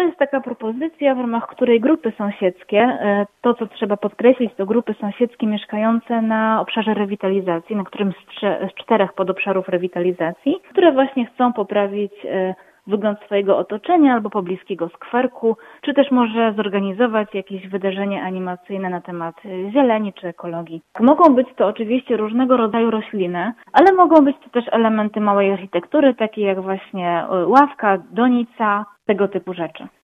jest taka propozycja, w ramach której grupy sąsiedzkie, to co trzeba podkreślić, to grupy sąsiedzkie mieszkające na obszarze rewitalizacji, na którym z 4 podobszarów rewitalizacji, które właśnie chcą poprawić wygląd swojego otoczenia albo pobliskiego skwerku, czy też może zorganizować jakieś wydarzenie animacyjne na temat zieleni czy ekologii. Mogą być to oczywiście różnego rodzaju rośliny, ale mogą być to też elementy małej architektury, takie jak właśnie ławka, donica, tego typu rzeczy.